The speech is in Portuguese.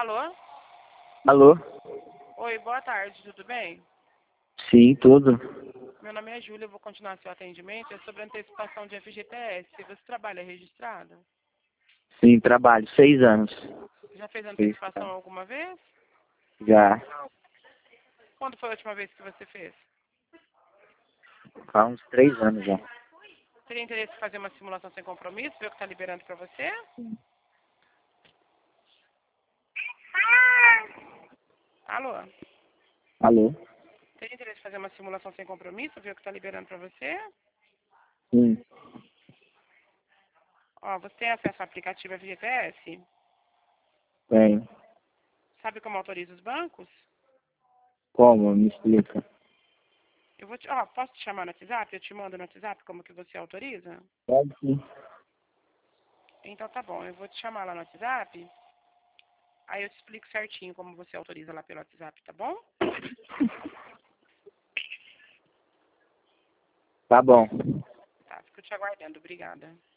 Alô? Alô? Oi, boa tarde, tudo bem? Sim, tudo. Meu nome é Júlia, eu vou continuar seu atendimento. É sobre antecipação de FGTS. Você trabalha registrado? Sim, trabalho. 6 anos. Já fez Isso, antecipação tá. alguma vez? Já. Quando foi a última vez que você fez? Há uns 3 anos já. Teria interesse em fazer uma simulação sem compromisso, ver o que está liberando para você? Alô? Alô? Teria interesse em fazer uma simulação sem compromisso, ver o que está liberando para você? Sim. Ó, você tem acesso ao aplicativo FGTS? Tenho. Sabe como autoriza os bancos? Como? Me explica. Posso te chamar no WhatsApp? Eu te mando no WhatsApp como que você autoriza? Pode sim. Então tá bom, eu vou te chamar lá no WhatsApp, aí eu te explico certinho como você autoriza lá pelo WhatsApp, tá bom? Tá bom. Tá, fico te aguardando, obrigada.